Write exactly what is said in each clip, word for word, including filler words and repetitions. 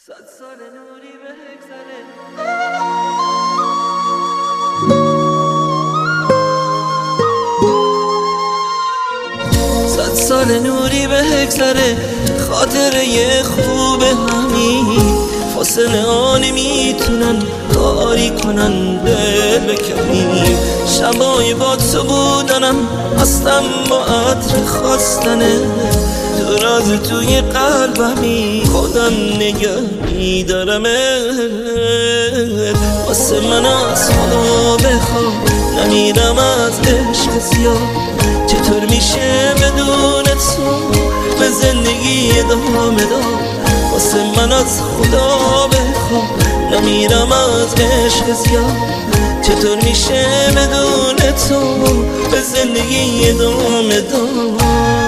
صد سال نوری بگذره صد سال نوری بگذره خاطره خوب همین فاصله ها نمیتونن کاری کنن دل بکنیم شبای با تو بودنم هستم با عطر خواستنه تو راز توی قلبمی خودم نگه میدارمت واسه من از خدا بخواه نمیرم از عشق زیاد چطور میشه بدون تو به زندگی ادامه داد واسه من از خدا بخواه نمیرم از عشق زیاد چطور میشه بدون تو به زندگی ادامه داد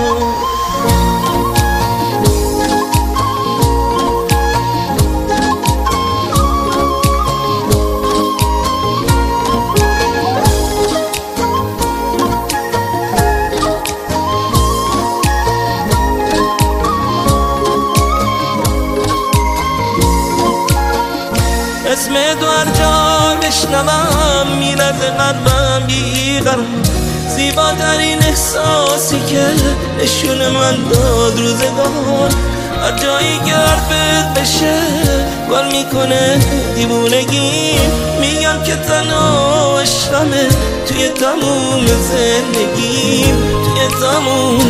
اسم تو هر جا بشنوم میلرزه قلبم بیقرار زیباترین احساسی که نشون من داد روزگار هر جایی گرد بد بشه گل میکنه دیوونگی میگم که تنها عشقمه توی تموم زندگیم توی تموم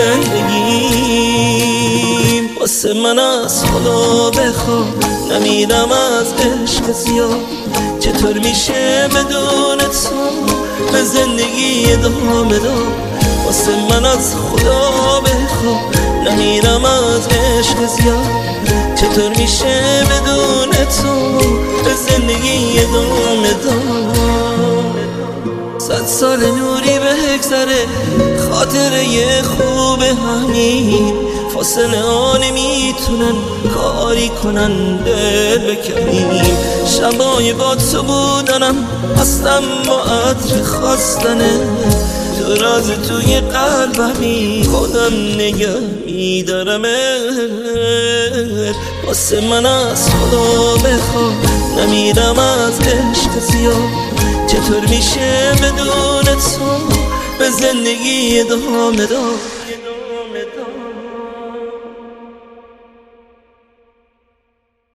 زندگیم واسه من از خدا بخواه نمیرم از عشق زیاد چطور میشه بدون تو به زندگی ادامه داد واسه من از خدا بخواه نمیرم از عشق زیاد چطور میشه بدون تو به زندگی ادامه داد صد سال نوری بگذره خاطره خوب همین فاصله ها نمیتونن کاری کنن دل بکنیم شبای با تو بودنم هستم با عطر خواستنه تو راز توی قلبمی خودم نگه میدارمت واسه من از خدا بخواه نمیرم از عشق زیاد چطور میشه بدون تو به زندگی ادامه داد